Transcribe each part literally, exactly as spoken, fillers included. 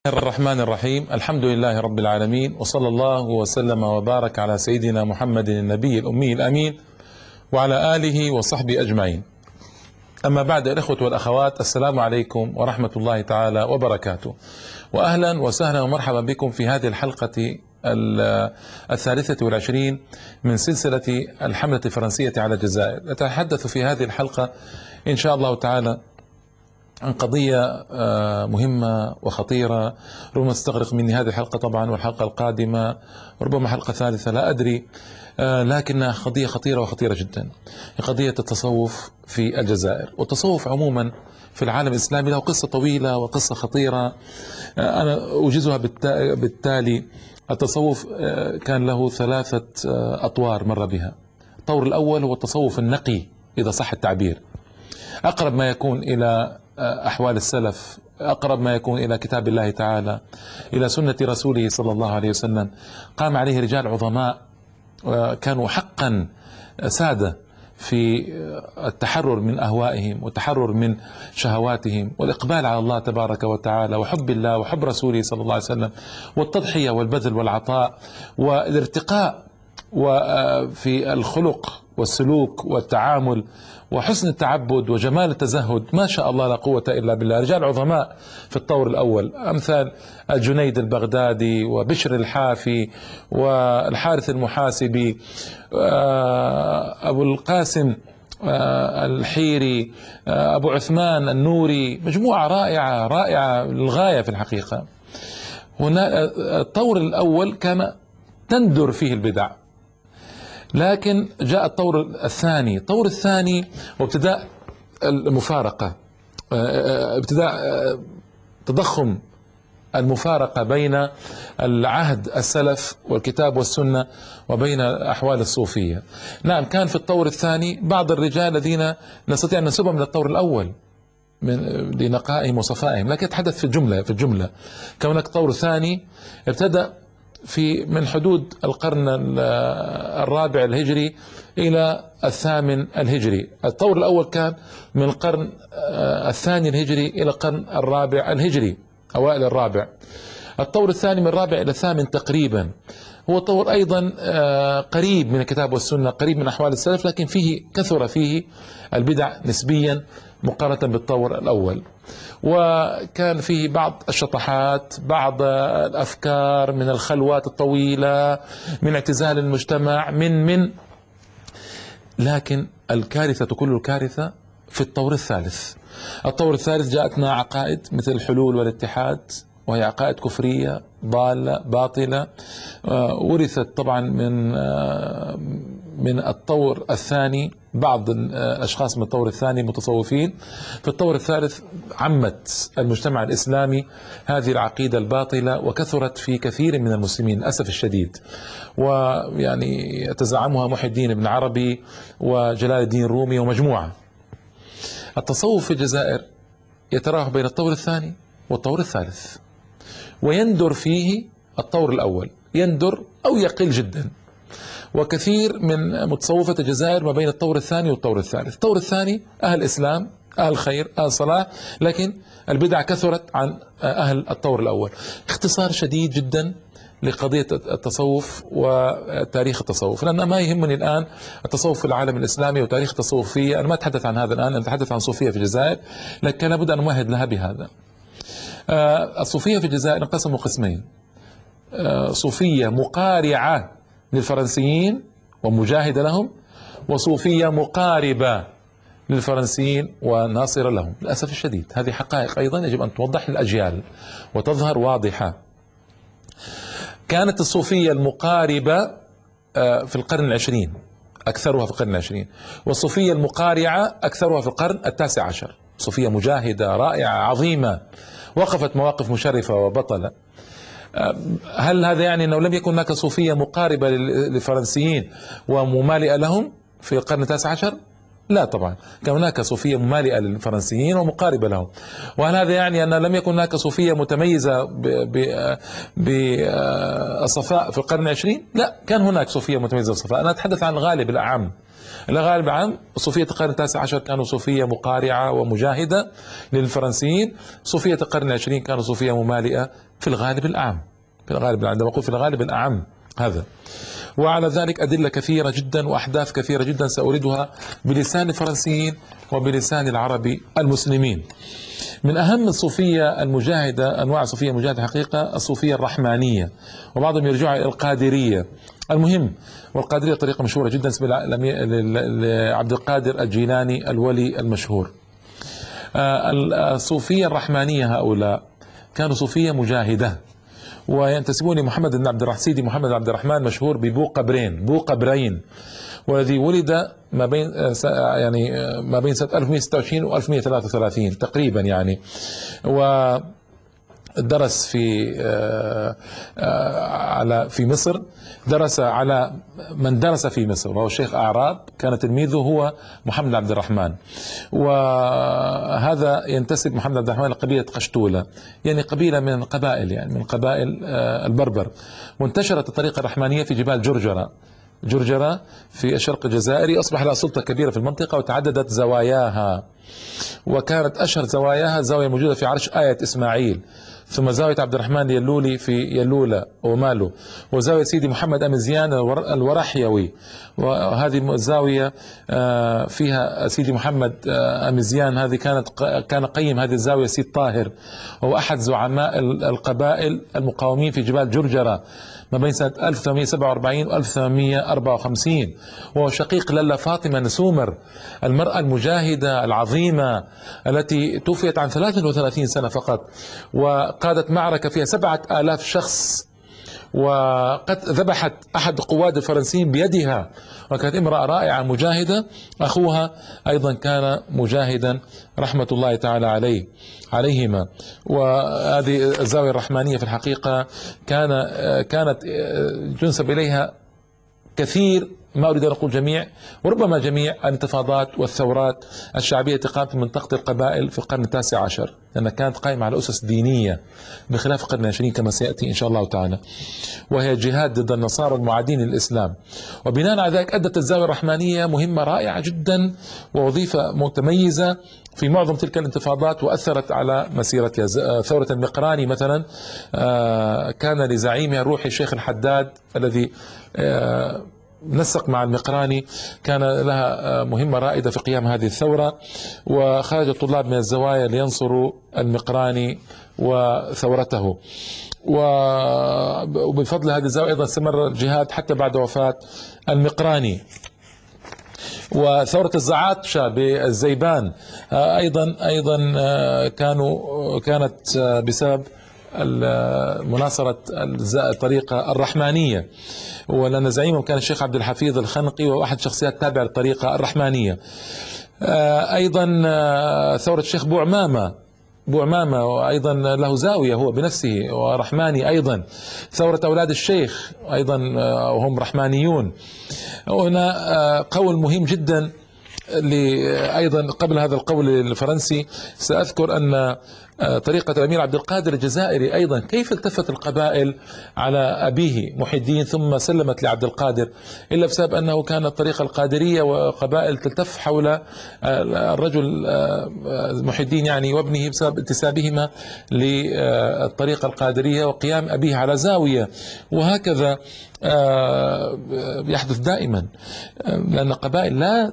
الرحمن الرحيم. الحمد لله رب العالمين، وصلى الله وسلم وبارك على سيدنا محمد النبي الأمي الأمين وعلى آله وصحبه أجمعين. أما بعد، الإخوة والأخوات، السلام عليكم ورحمة الله تعالى وبركاته، وأهلا وسهلا ومرحبا بكم في هذه الحلقة الثالثة والعشرين من سلسلة الحملة الفرنسية على الجزائر. نتحدث في هذه الحلقة إن شاء الله تعالى عن قضية مهمة وخطيرة، ربما تستغرق مني هذه الحلقة طبعا والحلقة القادمة، ربما حلقة ثالثة لا أدري، لكنها قضية خطيرة وخطيرة جدا. قضية التصوف في الجزائر، والتصوف عموما في العالم الإسلامي له قصة طويلة وقصة خطيرة. أنا أوجزها بالتالي. التصوف كان له ثلاثة أطوار مر بها. الطور الأول هو التصوف النقي إذا صح التعبير، أقرب ما يكون إلى أحوال السلف، أقرب ما يكون إلى كتاب الله تعالى، إلى سنة رسوله صلى الله عليه وسلم. قام عليه رجال عظماء كانوا حقا سادة في التحرر من أهوائهم والتحرر من شهواتهم والإقبال على الله تبارك وتعالى وحب الله وحب رسوله صلى الله عليه وسلم، والتضحية والبذل والعطاء والارتقاء وفي الخلق والسلوك والتعامل وحسن التعبد وجمال التزهد. ما شاء الله لا قوة إلا بالله. رجال عظماء في الطور الأول أمثال الجنيد البغدادي وبشر الحافي والحارث المحاسبي، أبو القاسم الحيري، أبو عثمان النوري، مجموعة رائعة رائعة للغاية في الحقيقة. هنا الطور الأول كان تندر فيه البدع، لكن جاء الطور الثاني. الطور الثاني وابتداء المفارقة، ابتداء تضخم المفارقة بين العهد السلف والكتاب والسنة وبين أحوال الصوفية. نعم، كان في الطور الثاني بعض الرجال الذين نستطيع أن ننسبهم من الطور الأول من لنقائهم وصفائهم، لكن أتحدث في الجملة في الجملة كان هناك طور ثاني ابتدأ في من حدود القرن الرابع الهجري إلى الثامن الهجري. الطور الأول كان من القرن الثاني الهجري إلى القرن الرابع الهجري، أوائل الرابع. الطور الثاني من الرابع إلى الثامن تقريبا. هو طور أيضا قريب من الكتاب والسنة، قريب من أحوال السلف، لكن فيه كثر فيه البدع نسبيا مقارنة بالطور الأول، وكان فيه بعض الشطحات، بعض الأفكار من الخلوات الطويلة، من اعتزال المجتمع، من من لكن الكارثة كل الكارثة في الطور الثالث. الطور الثالث جاءتنا عقائد مثل الحلول والاتحاد، وهي عقائد كفرية ضالة باطلة، ورثت طبعا من من الطور الثاني. بعض الأشخاص من الطور الثاني متصوفين. في الطور الثالث عمت المجتمع الإسلامي هذه العقيدة الباطلة، وكثرت في كثير من المسلمين للأسف الشديد، ويعني يتزعمها محي الدين بن عربي وجلال الدين الرومي ومجموعة. التصوف في الجزائر يتراوح بين الطور الثاني والطور الثالث، ويندر فيه الطور الأول، يندر أو يقل جدا. وكثير من متصوفة الجزائر ما بين الطور الثاني والطور الثالث. الطور الثاني أهل إسلام، أهل خير، أهل صلاح، لكن البدع كثرت عن أهل الطور الأول. اختصار شديد جدا لقضية التصوف وتاريخ التصوف، لأن ما يهمني الآن التصوف في العالم الإسلامي وتاريخ التصوف فيه. أنا ما أتحدث عن هذا الآن، أنا أتحدث عن صوفية في الجزائر، لكن لابد أن أمهد لها بهذا. الصوفية في الجزائر انقسموا قسمين: صوفية مقارعة للفرنسيين ومجاهدة لهم، وصوفية مقاربة للفرنسيين وناصرة لهم. للأسف الشديد هذه حقائق أيضا يجب أن توضح للأجيال وتظهر واضحة. كانت الصوفية المقاربة في القرن العشرين، أكثرها في القرن العشرين، والصوفية المقارعة أكثرها في القرن التاسع عشر. صوفية مجاهدة رائعة عظيمة، وقفت مواقف مشرفة وبطلة. هل هذا يعني أنه لم يكن هناك صوفية مقاربة للفرنسيين وممالئة لهم في القرن التاسع عشر؟ لا طبعا، كان هناك صوفية ممالئة للفرنسيين ومقاربة لهم. وهل هذا يعني أن لم يكن هناك صوفية متميزة بالصفاء في القرن العشرين؟ لا، كان هناك صوفية متميزة بالصفاء. أنا أتحدث عن الغالب الأعم. الغالب العام صوفية القرن التاسع عشر كانوا صوفية مقارعة ومجاهدة للفرنسيين، صوفية القرن العشرين كانوا صوفية ممالئة في الغالب الأعم، في الغالب عندما أقول في الغالب الأعم هذا. وعلى ذلك أدلة كثيرة جدا وأحداث كثيرة جدا سأوردها بلسان الفرنسيين وبلسان العرب المسلمين. من أهم الصوفية المجاهدة، أنواع الصوفية المجاهدة حقيقة، الصوفية الرحمانية، وبعضهم يرجع إلى القادرية. المهم، والقادرية طريقة مشهورة جدا اسمها لعبد القادر الجيلاني الولي المشهور. الصوفية الرحمانية هؤلاء كانوا صوفية مجاهدة، وينتسبون لمحمد بن عبد الرحمن، سيدي محمد بن عبد الرحمن، مشهور ببو قبرين، بو قبرين، والذي ولد ما بين يعني ما بين سنة ألف ومئة وستة وعشرين و ألف ومئة وثلاثة وثلاثين تقريبا يعني. و درس في على في مصر، درس على من درس في مصر وهو الشيخ أعراب، كان تلميذه هو محمد بن عبد الرحمن. وهذا ينتسب محمد عبد الرحمن لقبيلة قشتولة، يعني قبيلة من القبائل، يعني من قبائل البربر. وانتشرت الطريقة الرحمانية في جبال جرجرة، جرجرة في الشرق الجزائري، أصبح لها سلطة كبيرة في المنطقة وتعددت زواياها. وكانت أشهر زواياها زاوية موجودة في عرش آية إسماعيل، ثم زاوية عبد الرحمن يلولي في يلولة ومالو، وزاوية سيدي محمد أمزيان الورحيوي، وهذه الزاوية فيها سيدي محمد أمزيان، هذه كانت كان قيم هذه الزاوية سيد طاهر، وهو أحد زعماء القبائل المقاومين في جبال جرجرة ما بين سنة ألف وثمانمئة وسبعة وأربعين و ألف وثمانمئة وأربعة وخمسين. وهو شقيق لالا فاطمة نسومر، المرأة المجاهدة العظيمة التي توفيت عن ثلاث وثلاثين سنة فقط، وقادت معركة فيها سبعة آلاف شخص، وقد ذبحت أحد قواد الفرنسيين بيدها، وكانت امرأة رائعة مجاهدة. أخوها أيضا كان مجاهدا رحمة الله تعالى عليه عليهما. وهذه الزاوية الرحمانية في الحقيقة كان كانت ينسب إليها كثير، ما أريد أن أقول جميع، وربما جميع الانتفاضات والثورات الشعبية التي قامت من منطقة القبائل في القرن التاسع عشر، لأنها كانت قائمة على أسس دينية بخلاف القرن العشرين كما سيأتي إن شاء الله تعالى، وهي جهاد ضد النصارى المعادين للإسلام. وبناء على ذلك أدت الزاوية الرحمانية مهمة رائعة جدا ووظيفة متميزة في معظم تلك الانتفاضات، وأثرت على مسيرتها. ثورة المقراني مثلا كان لزعيمها روحي الشيخ الحداد الذي نسق مع المقراني، كان لها مهمة رائدة في قيام هذه الثورة، وخرج الطلاب من الزوايا لينصروا المقراني وثورته. وبفضل هذه الزاوية أيضا استمر الجهاد حتى بعد وفاة المقراني. وثورة الزعاتشة بالزيبان أيضا أيضا كانوا كانت بسبب مناصرة الطريقة الرحمانية، ولأن زعيمهم كان الشيخ عبد الحفيظ الخنقي، وأحد شخصيات تابعة للطريقة الرحمانية. أيضا ثورة الشيخ بو عمامة، بو عمامة وأيضا له زاوية هو بنفسه ورحماني أيضا. ثورة أولاد الشيخ أيضا وهم رحمانيون. هنا قول مهم جدا أيضا قبل هذا القول الفرنسي، سأذكر أن طريقة الأمير عبد القادر الجزائري أيضا كيف التفت القبائل على أبيه محي الدين ثم سلمت لعبد القادر، إلا بسبب أنه كانت الطريقة القادرية وقبائل تلتف حول الرجل محي الدين يعني وابنه بسبب انتسابهما للطريقة القادرية وقيام أبيه على زاوية. وهكذا يحدث دائما، لأن قبائل لا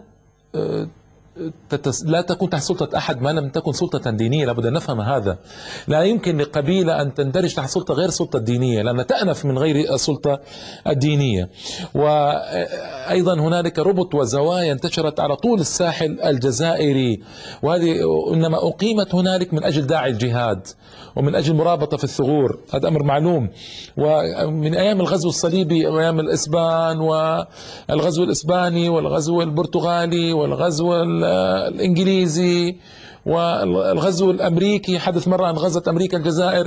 لا تكون تحت سلطة أحد ما لم تكن سلطة دينية. لابد أن نفهم هذا. لا يمكن لقبيلة أن تندرج تحت سلطة غير سلطة دينية، لأنها تأنف من غير السلطة الدينية. وأيضا هنالك ربط وزوايا انتشرت على طول الساحل الجزائري، وهذه إنما أقيمت هنالك من أجل داعي الجهاد ومن أجل مرابطة في الثغور، هذا أمر معلوم. ومن أيام الغزو الصليبي وأيام الإسبان والغزو الإسباني والغزو البرتغالي والغزو الإنجليزي والغزو الأمريكي، حدث مرة أن غزت أمريكا الجزائر،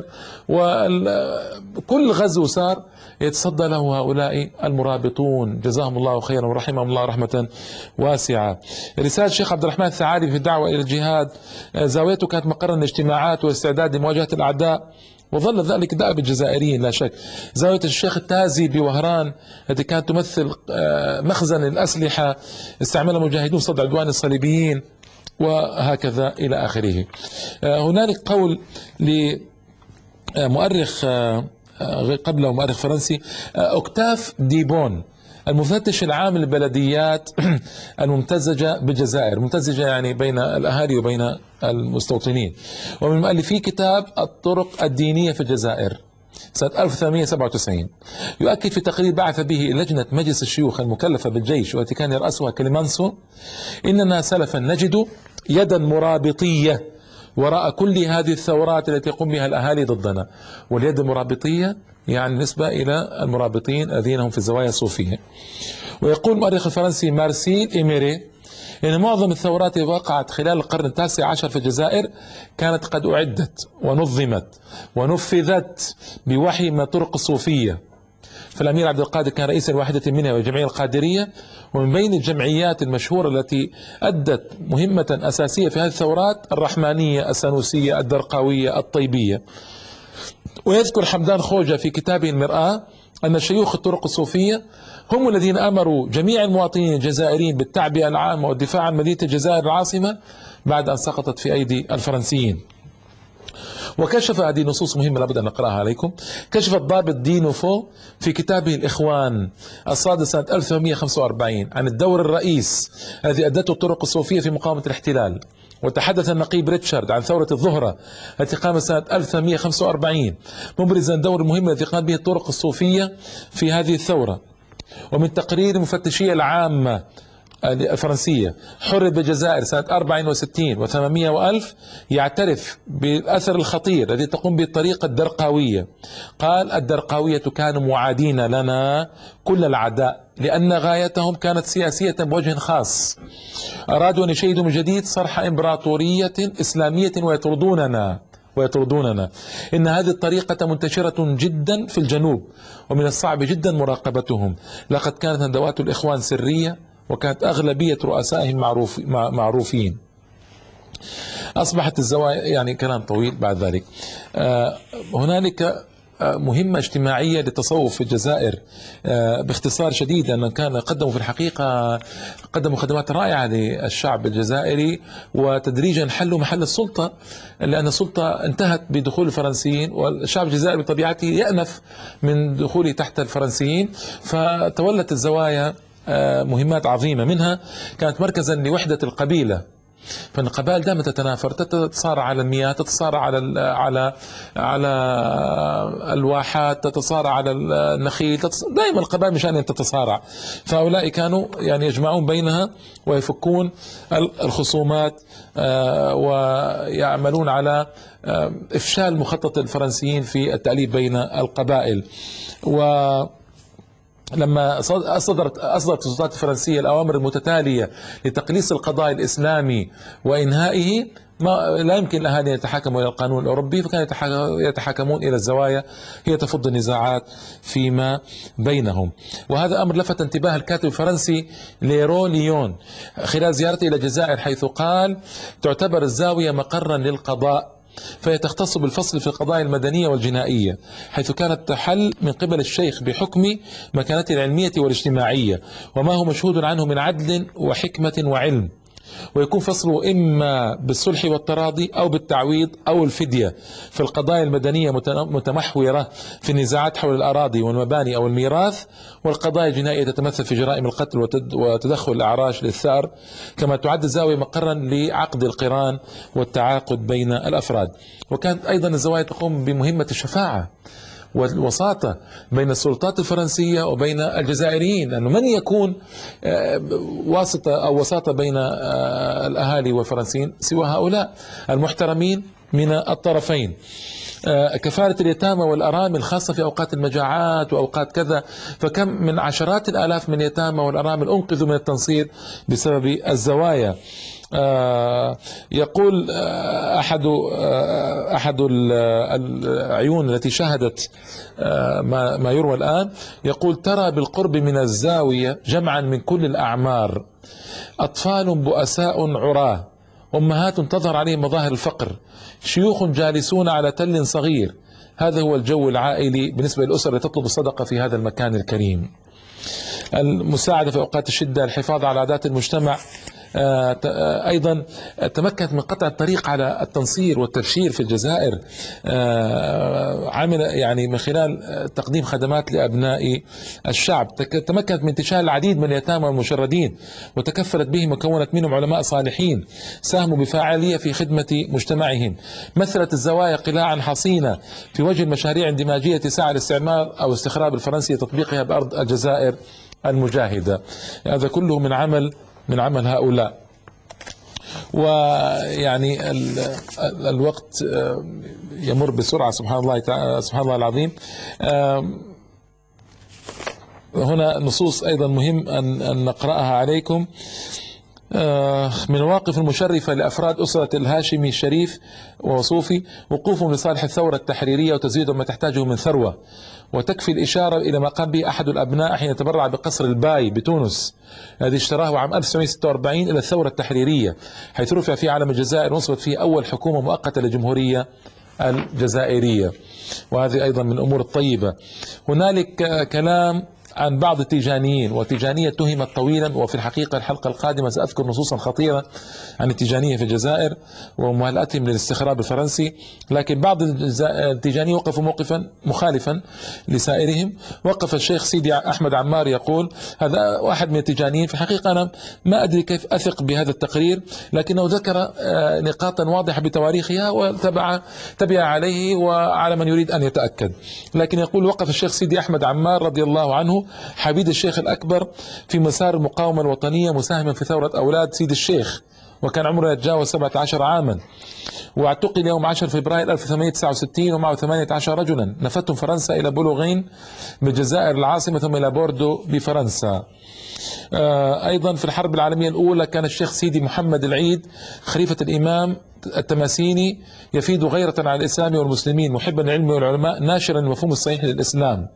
وكل غزو صار يتصدى له هؤلاء المرابطون جزاهم الله خيرا ورحمهم الله رحمة واسعة. رسالة الشيخ عبد الرحمن الثعالبي في الدعوة إلى الجهاد، زاويته كانت مقرا الاجتماعات والاستعداد لمواجهة الأعداء، وظل ذلك دأب الجزائريين لا شك. زاوية الشيخ التازي بوهران التي كانت تمثل مخزن الأسلحة استعملها مجاهدون صد عدوان الصليبيين، وهكذا إلى آخره. هنالك قول مؤرخ قبله مؤرخ فرنسي أوكتاف ديبون المفتش العام للبلديات الممتزجة بالجزائر، ممتزجة يعني بين الأهالي وبين المستوطنين، ومن مؤلفي كتاب الطرق الدينية في الجزائر سنة ألف وثمانمئة وسبعة وتسعين، يؤكد في تقرير بعث به لجنة مجلس الشيوخ المكلفة بالجيش والتي كان يرأسها كليمانسو: إننا سلفا نجد يدا مرابطية وراء كل هذه الثورات التي يقوم بها الأهالي ضدنا. واليد المرابطية يعني نسبة إلى المرابطين الذين هم في الزوايا الصوفية. ويقول المؤرخ الفرنسي مارسيل إيميري إن معظم الثورات التي وقعت خلال القرن التاسع عشر في الجزائر كانت قد أعدت ونظمت ونفذت بوحي من الطرق الصوفية. فالأمير عبد القادر كان رئيسا لواحدة منها والجمعية القادرية، ومن بين الجمعيات المشهورة التي أدت مهمة أساسية في هذه الثورات الرحمانية، السنوسية، الدرقاوية، الطيبية. ويذكر حمدان خوجة في كتابه المرآة أن شيوخ الطرق الصوفية هم الذين أمروا جميع المواطنين الجزائريين بالتعبئة العامة والدفاع عن مدينة الجزائر العاصمة بعد أن سقطت في أيدي الفرنسيين. وكشف هذه نصوص مهمة لابد أن نقرأها عليكم. كشف الضابط دينوفو في كتابه الإخوان الصادر سنة ألف وثمانمئة وخمسة وأربعين عن الدور الرئيس الذي أدته الطرق الصوفية في مقاومة الاحتلال. وتحدث النقيب ريتشارد عن ثورة الظهرة التي قامت سنة ألف وثمانمئة وخمسة وأربعين، مبرزا الدور المهم الذي قامت به الطرق الصوفية في هذه الثورة. ومن تقرير المفتشية العامة الفرنسية حرر بالجزائر سنة أربعة وستين وثمانمئة وألف يعترف بالأثر الخطير الذي تقوم به الطريقة الدرقاوية. قال: الدرقاوية كانوا معادين لنا كل العداء لأن غايتهم كانت سياسية بوجه خاص، أرادوا أن يشيدوا من جديد صرح إمبراطورية إسلامية ويطردوننا ويطردوننا إن هذه الطريقة منتشرة جدا في الجنوب ومن الصعب جدا مراقبتهم. لقد كانت ندوات الإخوان سرية وكانت أغلبية رؤسائهم معروف معروفين. أصبحت الزوايا يعني كلام طويل بعد ذلك. آه هنالك مهمة اجتماعية للتصوف في الجزائر باختصار شديد، أن كان قدموا في الحقيقة قدموا خدمات رائعة للشعب الجزائري، وتدريجا حلوا محل السلطة لأن السلطة انتهت بدخول الفرنسيين، والشعب الجزائري بطبيعته يأنف من دخوله تحت الفرنسيين، فتولت الزوايا مهمات عظيمة. منها كانت مركزا لوحدة القبيلة، فالقبائل دائما تتنافر، تتصارع على المياه، تتصارع على على على الواحات، تتصارع على النخيل، دائما القبائل مشان ان تتصارع. فهؤلاء كانوا يعني يجمعون بينها ويفكون الخصومات ويعملون على افشال مخطط الفرنسيين في التأليف بين القبائل. و لما أصدرت أصدرت السلطات الفرنسية الأوامر المتتالية لتقليص القضاء الإسلامي وإنهائه، ما لا يمكن الأهالي أن يتحاكموا إلى القانون الأوروبي، فكانوا يتحاكمون إلى الزوايا هي تفض النزاعات فيما بينهم. وهذا أمر لفت انتباه الكاتب الفرنسي ليرو ليون خلال زيارته إلى الجزائر، حيث قال: تعتبر الزاوية مقرا للقضاء، فهي تختص بالفصل في القضايا المدنية والجنائية، حيث كانت تحل من قبل الشيخ بحكم مكانته العلمية والاجتماعية وما هو مشهود عنه من عدل وحكمة وعلم، ويكون فصله إما بالصلح والتراضي أو بالتعويض أو الفدية في القضايا المدنية متمحورة في النزاعات حول الأراضي والمباني أو الميراث، والقضايا الجنائية تتمثل في جرائم القتل وتدخل الأعراش للثأر، كما تعد الزاوية مقرا لعقد القران والتعاقد بين الأفراد. وكانت أيضا الزوايا تقوم بمهمة الشفاعة والوساطة بين السلطات الفرنسية وبين الجزائريين، لأنه من يكون واسطة أو وساطة بين الأهالي والفرنسيين سوى هؤلاء المحترمين من الطرفين. كفالة اليتامى والأرامل خاصة في أوقات المجاعات وأوقات كذا، فكم من عشرات الآلاف من اليتامى والأرامل أنقذوا من التنصير بسبب الزوايا. آه يقول آه أحد آه أحد العيون التي شاهدت آه ما, ما يروى الآن، يقول: ترى بالقرب من الزاوية جمعا من كل الأعمار، أطفال بؤساء عراه، أمهات تظهر عليهم مظاهر الفقر، شيوخ جالسون على تل صغير. هذا هو الجو العائلي بالنسبة للأسر التي تطلب الصدقة في هذا المكان الكريم. المساعدة في أوقات الشدة، الحفاظ على عادات المجتمع، أيضا تمكنت من قطع الطريق على التنصير والتبشير في الجزائر، عمل يعني من خلال تقديم خدمات لأبناء الشعب. تمكنت من انتشال العديد من اليتامى والمشردين وتكفلت بهم وكونت منهم علماء صالحين ساهموا بفاعلية في خدمة مجتمعهم. مثلت الزوايا قلاعا حصينة في وجه المشاريع اندماجية سعى الاستعمار أو الاستخراب الفرنسي تطبيقها بأرض الجزائر المجاهدة. هذا كله من عمل من عمل هؤلاء. ويعني الوقت يمر بسرعة، سبحان الله تعالى، سبحان الله العظيم. هنا نصوص أيضا مهم أن نقرأها عليكم. من المواقف المشرفة لأفراد أسرة الهاشمي الشريف ووصوفي وقوفهم لصالح الثورة التحريرية وتزويد ما تحتاجه من ثروة. وتكفي الإشارة إلى ما قام به أحد الأبناء حين تبرع بقصر الباي بتونس الذي اشتراه عام ألف وتسعمئة وستة وأربعين إلى الثورة التحريرية، حيث رفع فيه علم الجزائر ونصبت فيه أول حكومة مؤقتة للجمهورية الجزائرية. وهذه أيضا من الأمور الطيبة. هنالك كلام عن بعض التيجانيين، والتيجانية اتهمت طويلا، وفي الحقيقة الحلقة القادمة سأذكر نصوصا خطيرة عن التيجانية في الجزائر ومهلأتهم للاستخراب الفرنسي. لكن بعض التيجانية وقفوا موقفا مخالفا لسائرهم. وقف الشيخ سيدي أحمد عمار يقول، هذا واحد من التيجانيين، في الحقيقة أنا ما أدري كيف أثق بهذا التقرير، لكنه ذكر نقاطا واضحة بتواريخها وتبع تبع عليه وعلى من يريد أن يتأكد. لكن يقول وقف الشيخ سيدي أحمد عمار رضي الله عنه حبيب الشيخ الأكبر في مسار المقاومة الوطنية مساهما في ثورة أولاد سيد الشيخ، وكان عمره يتجاوز سبعة عشر عاما، واعتقل يوم عشرة فبراير ألف وثمانمئة وتسعة وستين ومعه ثمانية عشر رجلا. نفتهم فرنسا إلى بولوغين بالجزائر العاصمة ثم إلى بوردو بفرنسا. أيضا في الحرب العالمية الأولى كان الشيخ سيدي محمد العيد خليفة الإمام التماسيني يفيد غيرة على الإسلام والمسلمين، محبا للعلم والعلماء، ناشرا المفهوم الصحيح للإسلام.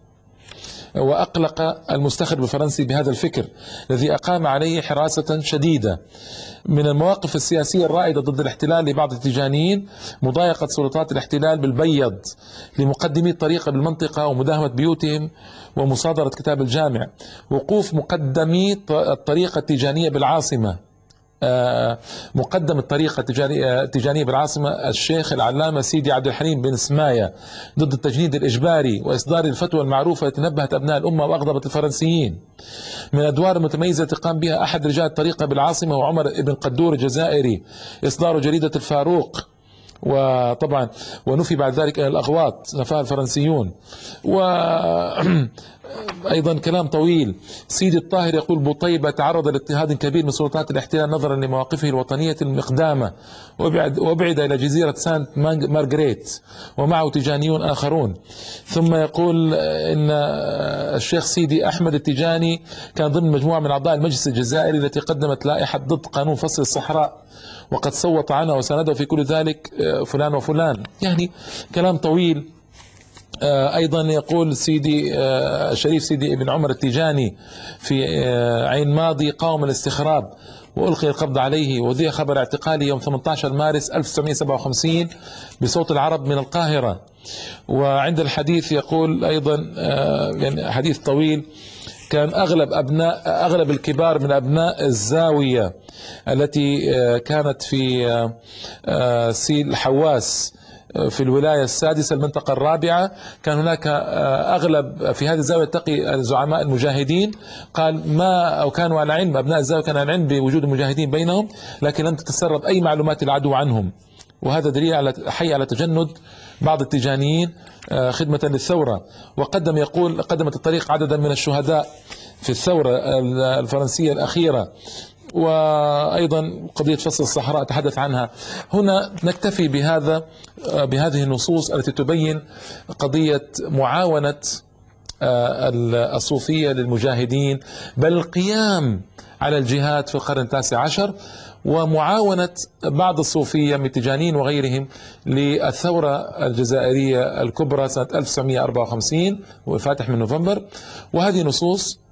وأقلق المستخرب الفرنسي بهذا الفكر الذي أقام عليه حراسة شديدة. من المواقف السياسية الرائدة ضد الاحتلال لبعض التيجانيين مضايقة سلطات الاحتلال بالبيض لمقدمي الطريقة بالمنطقة ومداهمة بيوتهم ومصادرة كتاب الجامع. وقوف مقدمي الطريقة التيجانية بالعاصمة، مقدم الطريقة التيجانية بالعاصمة الشيخ العلامة سيدي عبد الحليم بن سماية ضد التجنيد الإجباري وإصدار الفتوى المعروفة التي نبهت أبناء الأمة وأغضبت الفرنسيين. من الأدوار المتميزة التي قام بها أحد رجال الطريقة بالعاصمة وعمر بن قدور الجزائري إصدار جريدة الفاروق، وطبعا ونفي بعد ذلك إلى الأغواط نفاها الفرنسيون. و أيضا كلام طويل. سيدي الطاهر يقول بوطيبة تعرض لاضطهاد كبير من سلطات الاحتلال نظرا لمواقفه الوطنية المقدامة، وبعد, وبعد إلى جزيرة سانت مارغريت ومعه تيجانيون آخرون. ثم يقول إن الشيخ سيدي أحمد التيجاني كان ضمن مجموعة من أعضاء المجلس الجزائري التي قدمت لائحة ضد قانون فصل الصحراء، وقد صوت عنه وسنده في كل ذلك فلان وفلان. يعني كلام طويل. أيضا يقول سيدي الشريف سيدي ابن عمر التيجاني في عين ماضي قاوم الاستخراب وألقي القبض عليه، وذيع خبر اعتقاله يوم ثمانية عشر مارس ألف وتسعمئة وسبعة وخمسين بصوت العرب من القاهرة. وعند الحديث يقول أيضا يعني حديث طويل، كان أغلب أبناء أغلب الكبار من أبناء الزاوية التي كانت في سيل حواس في الولاية السادسة المنطقة الرابعة، كان هناك أغلب في هذه الزاوية تقي زعماء المجاهدين. قال ما أو كانوا على علم، أبناء الزاوية كانوا على علم بوجود المجاهدين بينهم، لكن لم تتسرب أي معلومات العدو عنهم. وهذا دليل على حي على تجند بعض التيجانيين خدمة للثورة. وقدم يقول قدمت الطريق عددا من الشهداء في الثورة الفرنسية الأخيرة. وأيضا قضية فصل الصحراء تحدث عنها. هنا نكتفي بهذا بهذه النصوص التي تبين قضية معاونة الصوفية للمجاهدين، بل القيام على الجهاد في القرن التاسع عشر، ومعاونة بعض الصوفية من التيجانيين وغيرهم للثورة الجزائرية الكبرى سنة ألف وتسعمئة وأربعة وخمسين والفاتح من نوفمبر. وهذه نصوص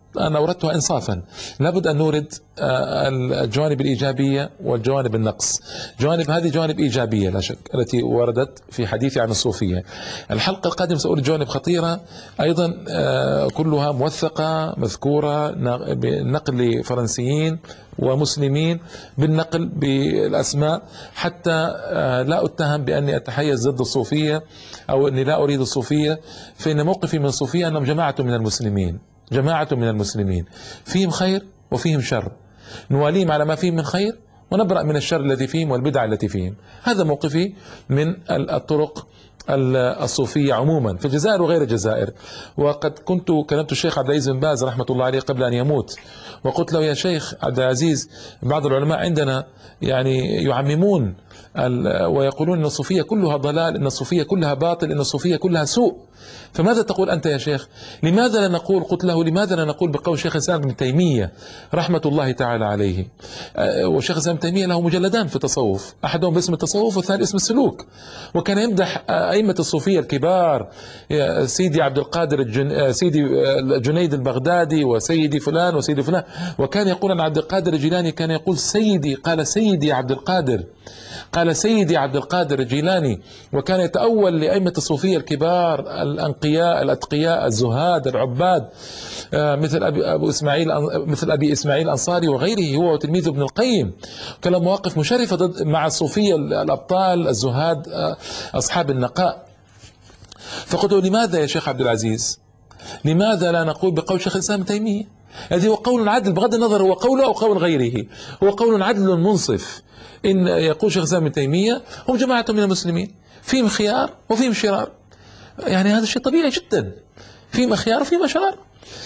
أنا أوردتها إنصافا. لابد أن نورد الجوانب الإيجابية والجوانب النقص. جوانب هذه جوانب إيجابية لا شك التي وردت في حديثي عن الصوفية. الحلقة القادمة سأقول جوانب خطيرة أيضا كلها موثقة مذكورة بنقل فرنسيين ومسلمين، بالنقل بالأسماء، حتى لا أتهم بأني أتحيز ضد الصوفية أو أني لا أريد الصوفية، فإن موقفي من الصوفية أنهم جماعة من المسلمين، جماعة من المسلمين فيهم خير وفيهم شر، نواليهم على ما فيهم من خير ونبرأ من الشر الذي فيهم والبدع التي فيهم. هذا موقفي من الطرق الصوفية عموما في الجزائر وغير الجزائر. وقد كنت كلمت الشيخ عبد العزيز بن باز رحمة الله عليه قبل أن يموت، وقلت له: يا شيخ عبد العزيز، بعض العلماء عندنا يعني يعممون ويقولون أن الصوفية كلها ضلال، أن الصوفية كلها باطل، أن الصوفية كلها سوء، فماذا تقول أنت يا شيخ؟ لماذا لا نقول، قلت له: لماذا لا نقول بقول شيخ الإسلام ابن تيمية رحمة الله تعالى عليه؟ وشيخ الإسلام ابن تيمية له مجلدان في التصوف، أحدهم باسم التصوف والثاني اسم السلوك، وكان يمدح أئمة الصوفية الكبار، سيدي عبد القادر الجن... سيدي جنيد البغدادي وسيدي فلان وسيدي فلان، وكان يقول عن عبد القادر الجيلاني، كان يقول سيدي، قال سيدي عبد القادر، قال سيدي عبد القادر الجيلاني، وكان يتأول لأئمة الصوفية الكبار الأنقياء الأتقياء الزهاد العباد، مثل أبي أبو إسماعيل مثل أبي إسماعيل الأنصاري وغيره، هو وتلميذه ابن القيم. كان له مواقف مشرفة ضد مع الصوفية الأبطال الزهاد أصحاب النقاء. فقلت: لماذا يا شيخ عبد العزيز، لماذا لا نقول بقول شيخ الإسلام ابن تيمية؟ هذا هو قول عدل بغض النظر هو قوله أو قول غيره، هو قول عدل منصف. إن يقول شيخ الإسلام ابن تيمية هم جماعة من المسلمين، فيهم خيار وفيهم شرار، يعني هذا شيء طبيعي جدا، فيهم خيار وفيهم شرار،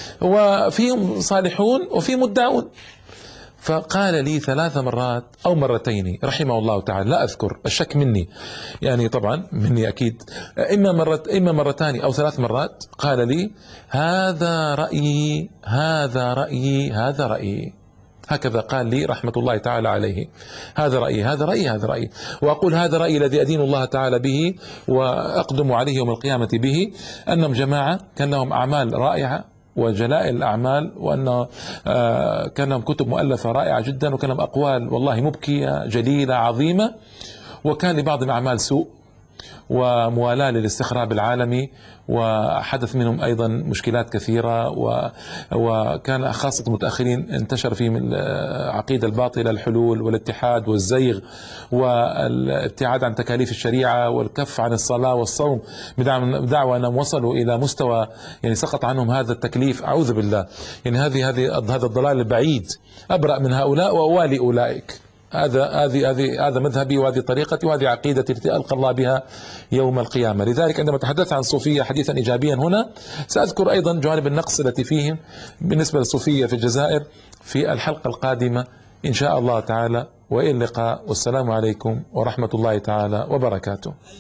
وفيهم صالحون وفيهم مدعون. فقال لي ثلاث مرات أو مرتين رحمه الله تعالى، لا أذكر، الشك مني يعني، طبعا مني أكيد، إما مرة إما مرتان أو ثلاث مرات، قال لي: هذا رأيي هذا رأيي هذا رأيي. هكذا قال لي رحمة الله تعالى عليه: هذا رأيي هذا رأيي هذا رأيي. وأقول: هذا رأيي الذي أدين الله تعالى به وأقدم عليه يوم القيامة به، أنهم جماعة كان لهم أعمال رائعة وجلائل الأعمال، وأن كان لهم كتب مؤلفة رائعة جدا، وكان لهم أقوال والله مبكية جليلة عظيمة، وكان لبعض الأعمال سوء وموالاة للاستخراب العالمي، وحدث منهم أيضا مشكلات كثيرة، وكان خاصة المتأخرين انتشر فيهم العقيدة الباطلة، الحلول والاتحاد والزيغ والابتعاد عن تكاليف الشريعة والكف عن الصلاة والصوم، بدعوى أنهم وصلوا إلى مستوى يعني سقط عنهم هذا التكليف، أعوذ بالله. يعني هذه هذه هذا الضلال البعيد، أبرأ من هؤلاء وأوالي أولئك. هذا هذه هذه هذا مذهبي وهذه طريقتي وهذه عقيدتي التي ألقى الله بها يوم القيامة. لذلك عندما تحدثت عن الصوفية حديثا إيجابيا هنا، سأذكر أيضا جوانب النقص التي فيهم بالنسبة للصوفية في الجزائر في الحلقة القادمة إن شاء الله تعالى. وإلى اللقاء، والسلام عليكم ورحمة الله تعالى وبركاته.